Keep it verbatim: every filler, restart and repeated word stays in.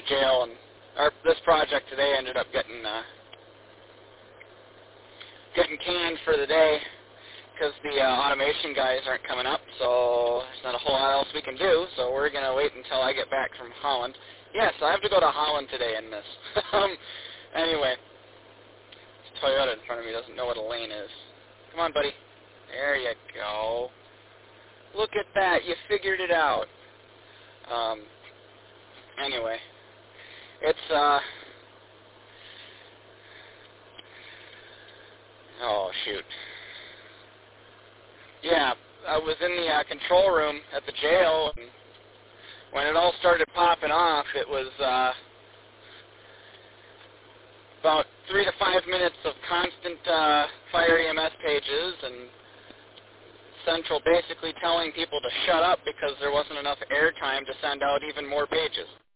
jail, and our this project today ended up getting uh, getting canned for the day because the uh, automation guys aren't coming up, so there's not a whole lot else we can do, so we're going to wait until I get back from Holland. Yes, I have to go to Holland today in this. um, anyway, this Toyota in front of me doesn't know what a lane is. Come on, buddy. There you go. Look at that. You figured it out. Um, anyway, it's, uh, oh, shoot. Yeah, I was in the uh, control room at the jail, and when it all started popping off, it was uh, about three to five minutes of constant uh, fire E M S pages, and Central basically telling people to shut up because there wasn't enough airtime to send out even more pages.